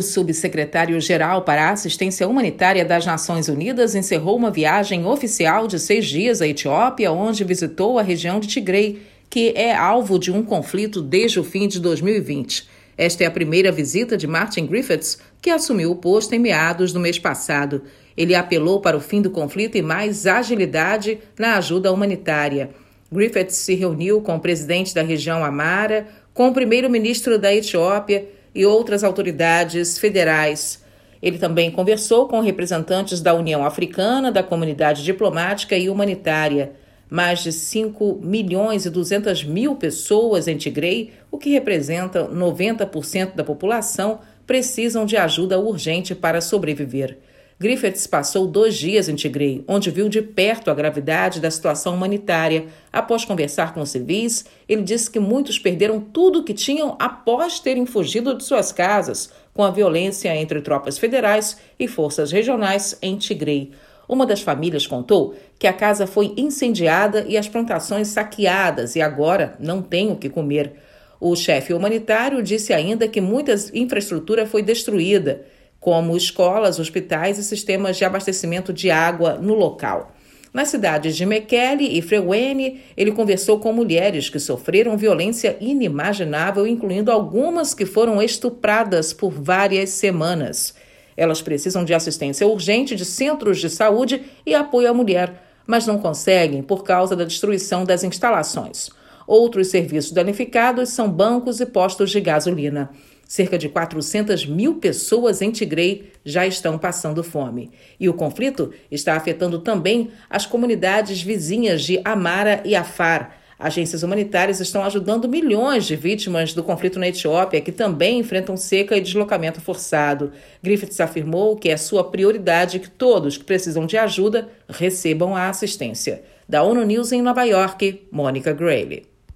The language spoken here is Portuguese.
subsecretário-geral para a Assistência Humanitária das Nações Unidas encerrou uma viagem oficial de 6 dias à Etiópia, onde visitou a região de Tigray, que é alvo de um conflito desde o fim de 2020. Esta é a primeira visita de Martin Griffiths, que assumiu o posto em meados do mês passado. Ele apelou para o fim do conflito e mais agilidade na ajuda humanitária. Griffiths se reuniu com o presidente da região Amhara, com o primeiro-ministro da Etiópia e outras autoridades federais. Ele também conversou com representantes da União Africana, da comunidade diplomática e humanitária. Mais de 5.200.000 pessoas em Tigray, o que representa 90% da população, precisam de ajuda urgente para sobreviver. Griffiths passou 2 dias em Tigray, onde viu de perto a gravidade da situação humanitária. Após conversar com civis, ele disse que muitos perderam tudo o que tinham após terem fugido de suas casas, com a violência entre tropas federais e forças regionais em Tigray. Uma das famílias contou que a casa foi incendiada e as plantações saqueadas e agora não tem o que comer. O chefe humanitário disse ainda que muita infraestrutura foi destruída, como escolas, hospitais e sistemas de abastecimento de água no local. Nas cidades de Mekelle e Frewene, ele conversou com mulheres que sofreram violência inimaginável, incluindo algumas que foram estupradas por várias semanas. Elas precisam de assistência urgente de centros de saúde e apoio à mulher, mas não conseguem por causa da destruição das instalações. Outros serviços danificados são bancos e postos de gasolina. Cerca de 400.000 pessoas em Tigray já estão passando fome. E o conflito está afetando também as comunidades vizinhas de Amhara e Afar. Agências humanitárias estão ajudando milhões de vítimas do conflito na Etiópia, que também enfrentam seca e deslocamento forçado. Griffiths afirmou que é sua prioridade que todos que precisam de ajuda recebam a assistência. Da ONU News em Nova York, Mônica Grayle.